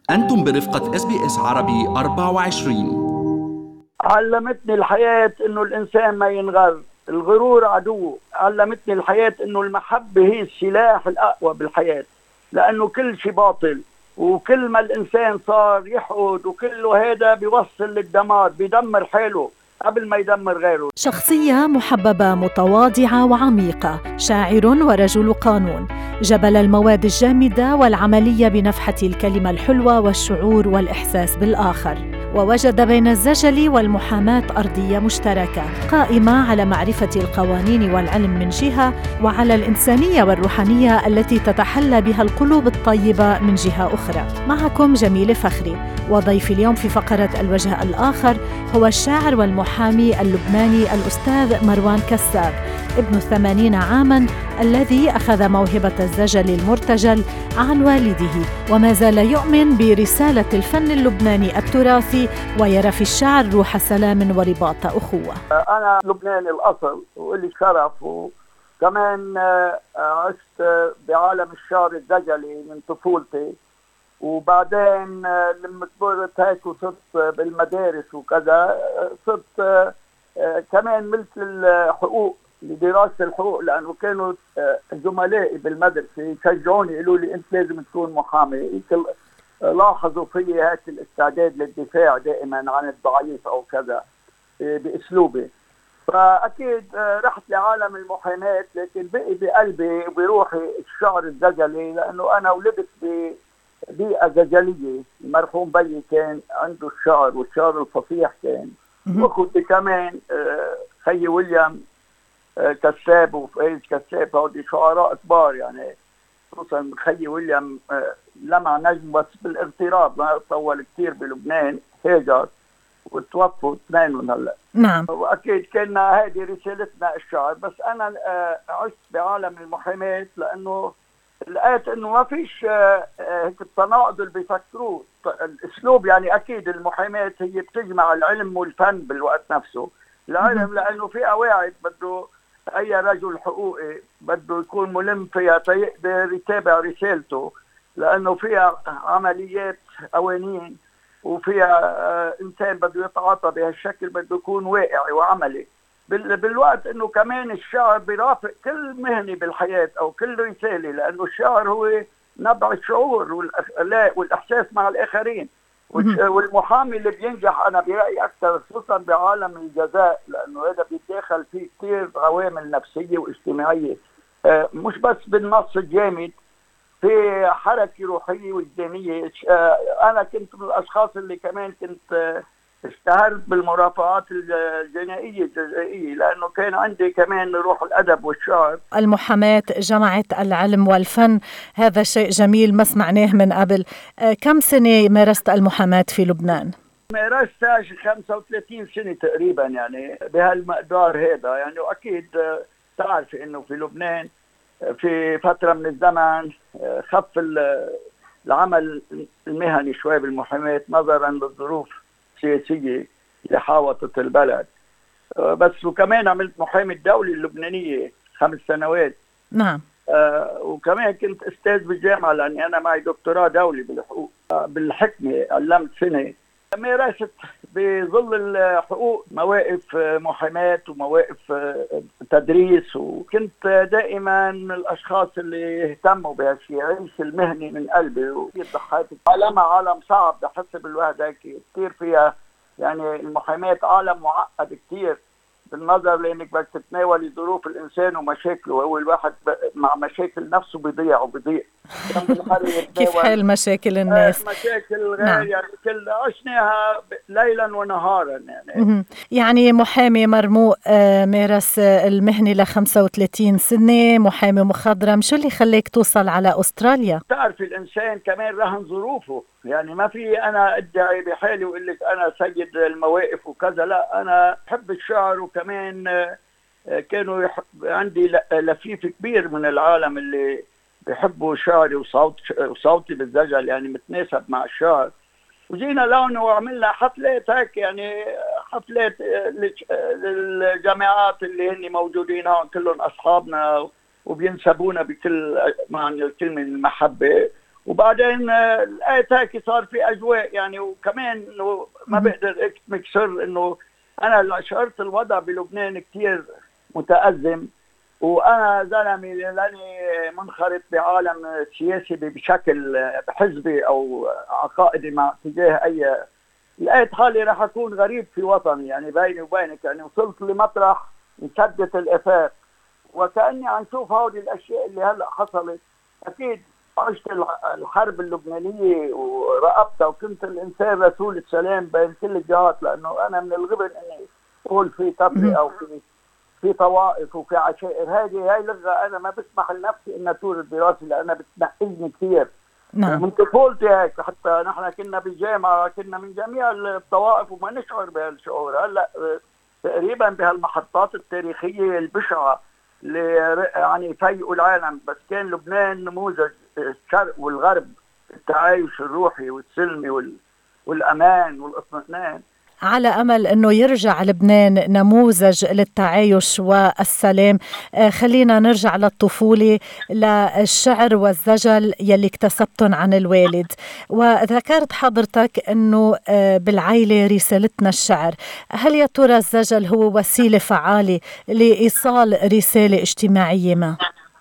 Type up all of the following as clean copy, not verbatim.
أنتم برفقة SBS عربي 24. علمتني الحياة إنه الإنسان ما ينغر، الغرور عدو. علمتني الحياة إنه المحبة هي السلاح الأقوى بالحياة، لأنه كل شيء باطل، وكل ما الإنسان صار يحقد وكله هذا بيوصل للدمار، بيدمر حاله قبل ما يدمر غيره. شخصية محببة متواضعة وعميقة، شاعر ورجل قانون، جبل المواد الجامدة والعملية بنفحة الكلمة الحلوة والشعور والإحساس بالآخر، ووجد بين الزجل والمحاماة أرضية مشتركة قائمة على معرفة القوانين والعلم من جهة، وعلى الإنسانية والروحانية التي تتحلى بها القلوب الطيبة من جهة أخرى. معكم جميل فخري، وضيف اليوم في فقرة الوجه الآخر هو الشاعر والمحامي اللبناني الأستاذ مروان كساب، ابن 80 عاماً، الذي أخذ موهبة الزجل المرتجل عن والده، وما زال يؤمن برسالة الفن اللبناني التراثي، ويرى في الشعر روح سلام ورباط أخوة. أنا لبناني الأصل وإلي شرف، وكمان عشت بعالم الشعر الزجلي من طفولتي، وبعدين لما كبرت هيك وصرت بالمدارس وكذا، صرت كمان ملك الحقوق لدراسة الحقوق، لأنه كانوا زملائي بالمدرسة يشجعوني، يقولوا لي أنت لازم تكون محامي. لاحظوا في هيك الاستعداد للدفاع دائما عن الضعيف أو كذا بأسلوبي. فأكيد رحت لعالم المحاماة، لكن بقي بقلبي وبروحي الشعر الزجلي، لأنه أنا ولدت بيئة زجلية. المرحوم بيي كان عنده الشعر والشعر الفصيح كان، واخوتي كمان خيي ويليام كساب وفايز كساب، هودي شعراء كبار يعني. خصوصا خيي ويليام لمع نجم بس بالاغتراب، ما طول كثير بلبنان، هاجر وتوفوا اثنينهم هلا. نعم. واكيد كنا هذه رسالتنا الشعر. بس انا عشت بعالم المحاماة، لانه لقيت انه ما فيش هيك التناقض اللي بيفكروه الاسلوب. يعني اكيد المحاماة هي بتجمع العلم والفن بالوقت نفسه. العلم لانه في قواعد بده اي رجل حقوقي بده يكون ملم فيها تيقدر يتابع رسالته، لانه فيها عمليات قوانين، وفيها انسان بده يتعاطى بهالشكل، بده يكون واقعي وعملي. بالوقت انه كمان الشعر بيرافق كل مهنة بالحياة او كل رسالة، لانه الشعر هو نبع الشعور والاحساس مع الاخرين. والمحامي اللي بينجح انا برأيي اكثر، خصوصا بعالم الجزاء، لانه هذا بيتداخل فيه كثير عوامل نفسية واجتماعية، مش بس بالنص الجامد، في حركة روحية وجدانية. انا كنت من الاشخاص اللي كمان كنت اشتهرت بالمرافعات الجنائية الجزائية، لأنه كان عندي كمان روح الأدب والشعر. المحاماة جمعت العلم والفن، هذا شيء جميل ما سمعناه من قبل. كم سنة مارست المحاماة في لبنان؟ مارستها 35 سنة تقريبا، يعني بهالمقدار هذا يعني. وأكيد تعرف إنه في لبنان في فترة من الزمن خف العمل المهني شوي بالمحاماة، نظرا للظروف السياسية اللي حاوطت البلد. بس وكمان عملت محامي الدولة اللبنانية 5 سنوات. نعم. وكمان كنت أستاذ بالجامعة، لأني أنا معي دكتوراه دولي بالحقوق. بالحكمة علمت سنة. مارست بظل الحقوق مواقف محاماة ومواقف تدريس، وكنت دائما من الأشخاص اللي يهتموا بهالشيء، عيش المهني من قلبي. وضحيت عالمها عالم صعب بحسب الوحدة كثير فيها، يعني المحاماة عالم معقد كثير بالنظر لانك بدك تتناولي ظروف الانسان ومشاكله. هو الواحد مع مشاكل نفسه بيضيع. كيف حل مشاكل الناس؟ مشاكل غير. نعم. يعني كل عشناها ليلا ونهارا يعني. يعني محامي مرموق، مارس المهنة ل 35 سنة، محامي مخضرم. شو اللي خليك توصل على أستراليا؟ تعرف الإنسان كمان رهن ظروفه، يعني ما في أنا أدعي بحالي وأقول لك أنا سيد المواقف وكذا، لا. أنا بحب الشعر، وكمان كانوا عندي لفيف كبير من العالم اللي بيحبوا شعري وصوتي بالزجل، يعني متناسب مع الشعر. وجينا لونه وعملنا حفلات هيك، يعني حفلات للجامعات اللي هن موجودين هون، كلهم أصحابنا وبينسبونا بكل معنى الكلمة المحبة. وبعدين لقيت هيك صار في اجواء يعني. وكمان انه ما بقدر اكتمك سر انه انا شعرت الوضع بلبنان كثير متأزم، وانا زلمه لاني منخرط بعالم سياسي بشكل حزبي او عقائدي مع تجاه اي، لقيت حالي راح اكون غريب في وطني يعني بيني وبينك. يعني وصلت لمطرح انسدت الافاق، وكاني عم شوف هذه الاشياء اللي هلا حصلت. اكيد عشت الحرب اللبنانيه وراقبتها، وكنت الانسان رسول السلام بين كل الجهات، لانه انا من الغبن اني اقول في تفرقه او في طوائف وفي عشائر. هاي لغه انا ما بسمح لنفسي ان تورد براسي لانها بتنقلني كثير. نعم. من طفولتي هيك، حتى نحن كنا بالجامعه كنا من جميع الطوائف وما نشعر بهالشعور. هلا تقريبا بهالمحطات التاريخيه البشعه اللي يعني يفيقوا العالم، بس كان لبنان نموذج الشرق والغرب، التعايش الروحي والسلمي والامان والاطمئنان. على أمل أنه يرجع لبنان نموذج للتعايش والسلام، خلينا نرجع للطفولة، للشعر والزجل يلي اكتسبتن عن الوالد. وذكرت حضرتك أنه بالعائلة رسالتنا الشعر. هل يا ترى الزجل هو وسيلة فعالة لإيصال رسالة اجتماعية ما؟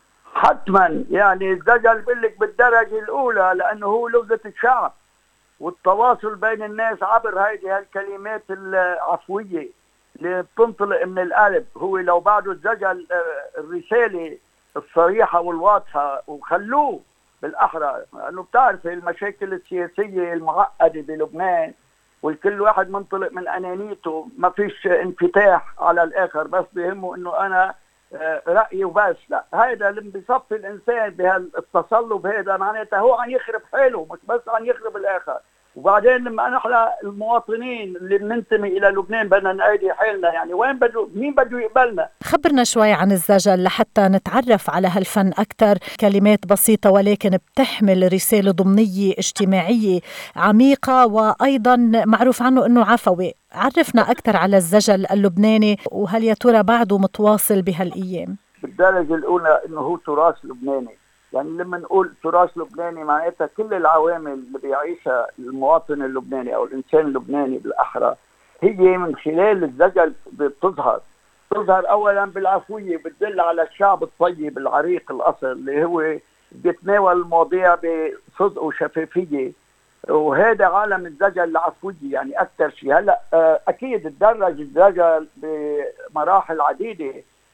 حتما، يعني الزجل بقول لك بالدرجة الأولى لأنه هو لغة الشعب والتواصل بين الناس عبر هذه الكلمات العفوية اللي بتنطلق من القلب. هو لو بعده الزجل الرسالة الصريحة والواضحة، وخلوه بالأحرى، لأنه بتعرف المشاكل السياسية المعقدة بلبنان والكل واحد منطلق من أنانيته، ما فيش انفتاح على الآخر، بس بيهمه إنه أنا رأيي وبس. لا، هذا اللي بيصفي الإنسان بهالتصلب هذا معناته هو عم يخرب حاله، مش بس عم يخرب الآخر. وبعدين لما نحن المواطنين اللي بننتمي إلى لبنان بدنا نأيدي حالنا، يعني مين بده يقبلنا؟ خبرنا شوي عن الزجل لحتى نتعرف على هالفن أكثر. كلمات بسيطة ولكن بتحمل رسالة ضمنية اجتماعية عميقة، وأيضا معروف عنه أنه عفوي. عرفنا أكثر على الزجل اللبناني، وهل يا ترى بعده متواصل بهالأيام؟ بالدرجة الأولى أنه هو تراث لبناني. يعني لما نقول تراث لبناني معناتها كل العوامل اللي بيعيشها المواطن اللبناني أو الإنسان اللبناني بالأحرى هي من خلال الزجل بتظهر أولا بالعفوية، بتدل على الشعب الطيب العريق الأصل اللي هو بيتناول المواضيع بصدق وشفافية. وهذا عالم الزجل العفوي يعني أكثر شيء. هلا أكيد تدرج الزجل بمراحل عديدة.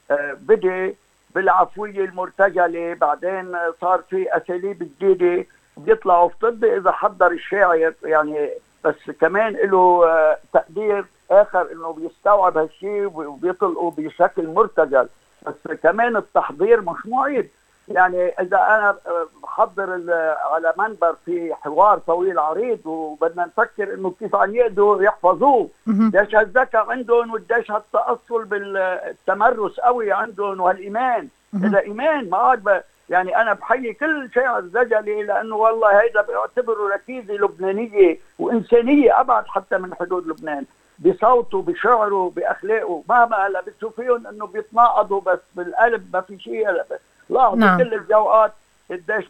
بدأ بالعفوية المرتجلة، بعدين صار في أساليب جديدة بيطلعوا في طب إذا حضر الشاعر يعني، بس كمان له تقدير آخر إنه بيستوعب هالشيء وبيطلقوا بشكل مرتجل. بس كمان التحضير مش معيد. يعني إذا أنا بحضر على منبر في حوار طويل عريض وبدنا نفكر إنه كيف عم يقدروا يحفظوه، قديش هالذكاء عندهم وقديش هالتأصل بالتمرس قوي عندهم وهالإيمان. هذا إيمان ما عاد يعني أنا بحيي كل شاعر زجلي لأنه والله هيدا بعتبره ركيزة لبنانية وإنسانية أبعد حتى من حدود لبنان، بصوته بشعره بأخلاقه. مهما هلا بتشوفيهم إنه بيتناقضوا بس بالقلب ما في شيء. لاحظوا نعم. كل الجوقات قديش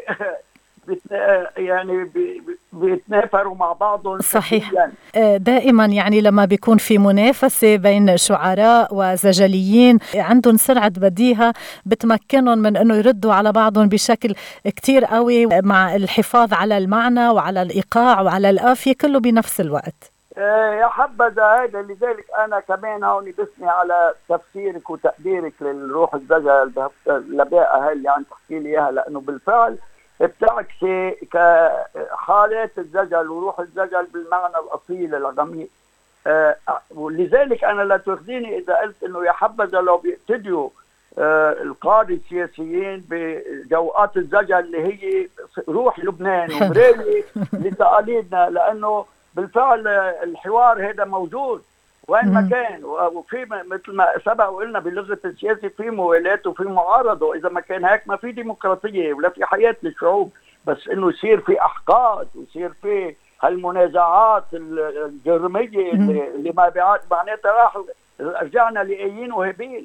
يعني بيتنافروا مع بعضهم. صحيح. دائما يعني لما بيكون في منافسة بين شعراء وزجليين عندهم سرعة بديهة بتمكنهم من انه يردوا على بعضهم بشكل كتير قوي، مع الحفاظ على المعنى وعلى الإيقاع وعلى القافية كله بنفس الوقت. يا حبذا هذا. لذلك أنا كمان هون بثني على تفسيرك وتقديرك للروح الزجل لباقة هاي اللي عم تحكي لي إياها، لأنه بالفعل بتعكسي كحالات الزجل وروح الزجل بالمعنى الأصيل العميق. ولذلك أنا لا تأخذيني إذا قلت إنه يا حبذا لو بيقتدوا القادة السياسيين بجوقات الزجل اللي هي روح لبنان ومراية لتقاليدنا، لأنه بالفعل الحوار هذا موجود وين ما كان. وفي مثل ما سبق وقلنا بلغة السياسة في موالاه وفي معارضة. إذا ما كان هيك ما في ديمقراطية ولا في حياة للشعوب. بس إنه يصير في أحقاد ويصير في هالمنازعات الجرمية اللي ما بعد معناتها رجعنا لقايين وهابيل.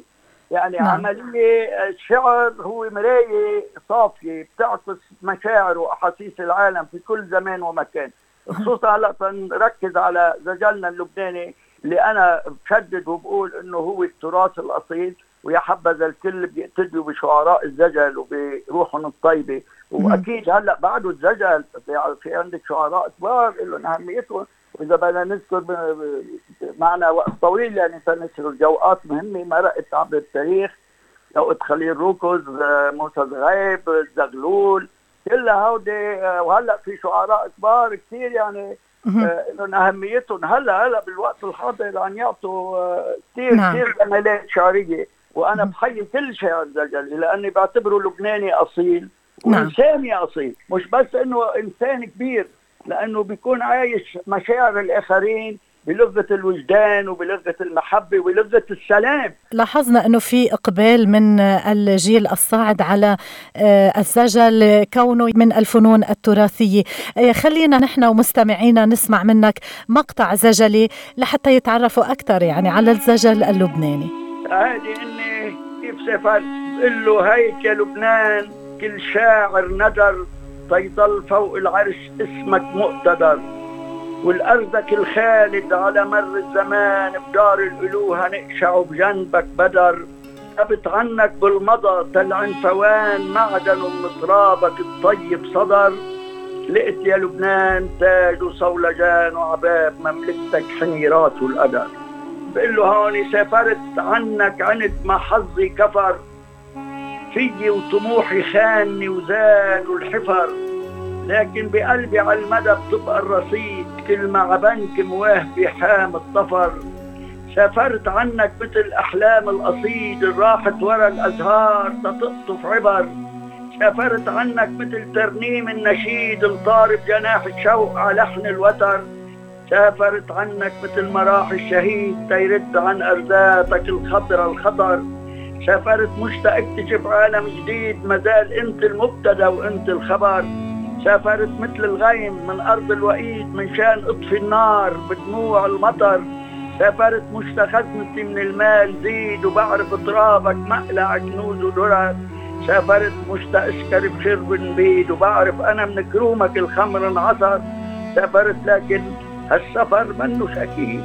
يعني عملية الشعر هو مراية صافية بتعكس مشاعر وأحاسيس العالم في كل زمان ومكان. خصوصا هلا نركز على زجلنا اللبناني اللي أنا بشدد وبقول إنه هو التراث الأصيل، ويا حبذا الكل بيقتدوا بشعراء الزجل وبروحهم الطيبة. وأكيد هلا بعده الزجل في عندك شعراء كبار لهم أهميتهم، وإذا بدنا نذكر معنا وقت طويل يعني تنسر جوقات مهمة مرقت عبر التاريخ، جوقة خليل روكوز، موسى زغيب، الزغلول، كلها هودي. وهلا في شعراء كبار كثير يعني لهم أهميتهم هلا بالوقت الحاضر عم يعطوا كثير جمالات شعرية. وأنا بحيي كل شاعر زجلي لأني بعتبره لبناني أصيل وإنساني أصيل، مش بس إنه إنسان كبير، لأنه بيكون عايش مشاعر الآخرين بلغة الوجدان وبلغة المحبة وبلغة السلام. لاحظنا أنه في إقبال من الجيل الصاعد على الزجل كونه من الفنون التراثية. خلينا نحن ومستمعينا نسمع منك مقطع زجلي لحتى يتعرفوا أكثر يعني على الزجل اللبناني. هذه إني كيف سافرت بقول له هيك يا لبنان كل شاعر ندر فيضل فوق العرش اسمك مقتدر، والأرضك الخالد على مر الزمان بدار الألوهة نقشع بجنبك بدر. أبت عنك بالمضى تل عنفوان معدن من ترابك الطيب صدر. لقت يا لبنان تاج وصولجان وعباب مملكتك حنيرات والقدر. بقول له هوني سافرت عنك عند ما حظي كفر، فيي وطموحي خاني وزاد الحفر، لكن بقلبي على المدى بتبقى الرصيد كل ما عبنك مواه بحام الطفر. سافرت عنك مثل أحلام القصيد راحت ورا الأزهار تطقطف عبر. سافرت عنك مثل ترنيم النشيد الطارب جناح الشوق على لحن الوتر. سافرت عنك مثل مراح الشهيد تيرد عن أرزاتك الخضر الخطر. سافرت مشتاق اكتشف عالم جديد مازال انت المبتدأ وانت الخبر. سافرت مثل الغيم من أرض الوئيد من شان اطفي النار بدموع المطر. سافرت مشتاق خزنتي من المال زيد وبعرف ترابك مقلع كنوز ودرر. سافرت مشتاق اشكر بشرب نبيد وبعرف أنا من كرومك الخمر انعصر. سافرت لكن هالسفر منوش أكيد.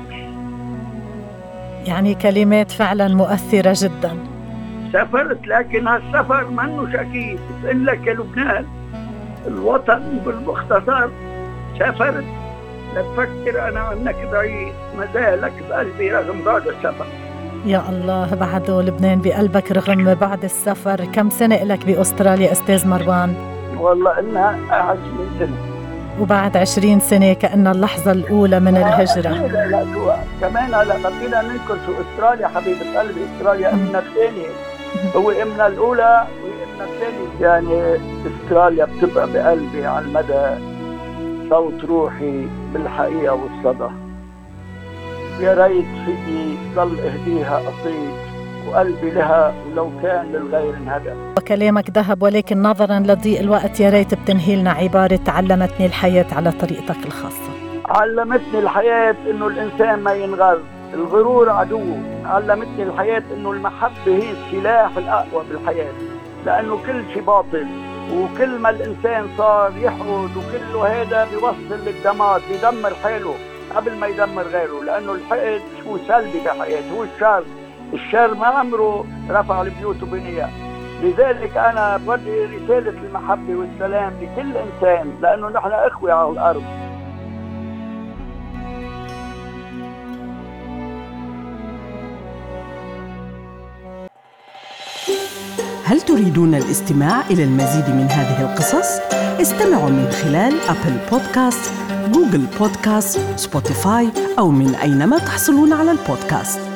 يعني كلمات فعلا مؤثرة جدا. سافرت لكن هالسفر منوش أكيد. بقول لك يا لبنان الوطن بالمختصر سافرت لتفكر أنا عنك بعيد مازالك بقلبي رغم بعد السفر. يا الله بعده لبنان بقلبك رغم بعد السفر. كم سنة لك بأستراليا أستاذ مروان؟ والله إنها 20 سنة. وبعد 20 سنة كأن اللحظة الأولى من الهجرة. لا كمان هلا ما فينا ننكر شو أستراليا حبيبة قلبي. أستراليا أمنا الثانية، هو أمنا الأولى وأمنا الثانية. يعني أستراليا بتبقى بقلبي على المدى صوت روحي بالحقيقة والصدى. يا ريت فيي ضل اهديها قصيد وقلبي لها ولو كان للغير انهدى. وكلامك ذهب، ولكن نظرا لضيق الوقت يا ريت بتنهي لنا عبارة علمتني الحياة على طريقتك الخاصة. علمتني الحياة انه الانسان ما ينغر، الغرور عدوه. علمتني الحياة انه المحبة هي السلاح الاقوى بالحياة، لانه كل شيء باطل وكل ما الانسان صار يحقد وكله هذا بيوصل للدمار، بيدمر حاله قبل ما يدمر غيره. لانه الحقد هو سلبي بحياته، هو الشر ما عمره رفع البيوت وبنيها. لذلك أنا بدي رسالة المحبة والسلام لكل إنسان، لأنه نحن إخوة على الأرض. هل تريدون الاستماع إلى المزيد من هذه القصص؟ استمعوا من خلال أبل بودكاست، جوجل بودكاست، سبوتيفاي أو من أينما تحصلون على البودكاست.